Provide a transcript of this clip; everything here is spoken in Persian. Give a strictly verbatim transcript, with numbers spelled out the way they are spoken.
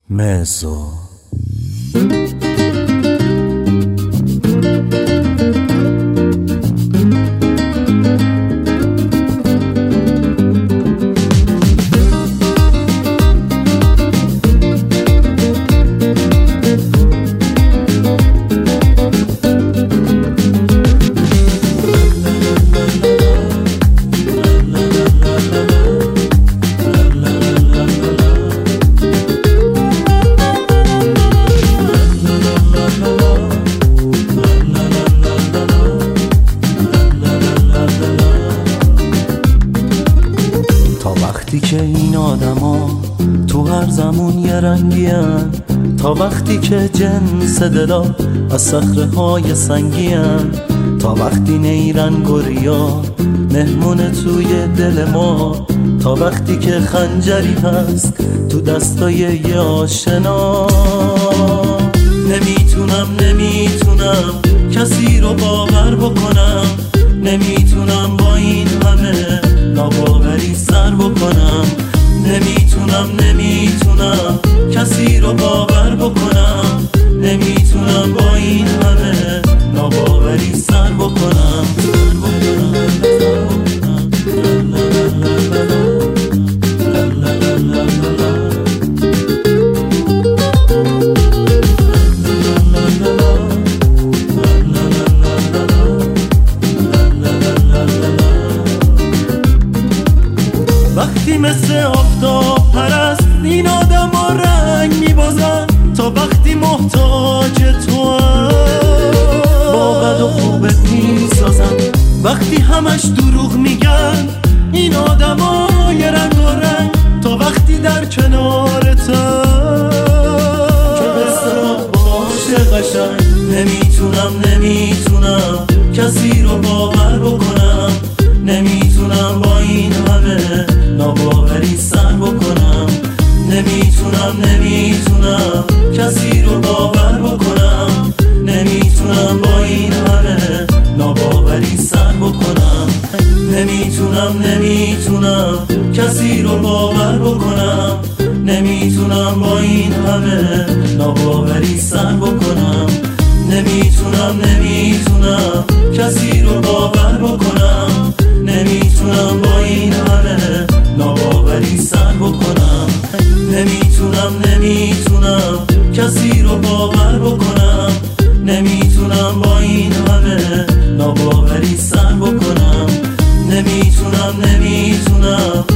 مزو وقتی که این آدما تو هر زمون یه رنگی هن، تا وقتی که جنس دلا از صخره‌های سنگی هن، تا وقتی نیرن گریا مهمون توی دل ما، تا وقتی که خنجری هست تو دستای یه آشنا. نمیتونم نمیتونم کسی رو باور بکنم، نمیتونم با این همه ناباوری سر بکنم، نمیتونم نمیتونم کسی رو باور بکنم، نمیتونم با این همه ناباوری سر بکنم. وقتی مثل آفتاب پرست این آدم ها رنگ میبازن، تا وقتی محتاج تو هم با بد و خوبت میسازن، وقتی همش دروغ میگن این آدم ها یه رنگ و رنگ، تا وقتی در کنارتن که بسرا باشه قشنگ. نمیتونم نمیتونم کسی رو باور بکنم، نمیتونم با این همه ناباوری سر بکنم، نمیتونم نمیتونم کسی رو باور بکنم، نمیتونم با این همه ناباوری سر بکنم، نمیتونم نمیتونم کسی رو باور بکنم، نمیتونم با این همه ناباوری سر بکنم، نمیتونم نمیتونم کسی رو باور بکنم، نمیتونم با این همه ناباوری سر بکنم، نمیتونم نمیتونم کسی رو باور بکنم، نمیتونم با این همه ناباوری سر بکنم، نمیتونم نمیتونم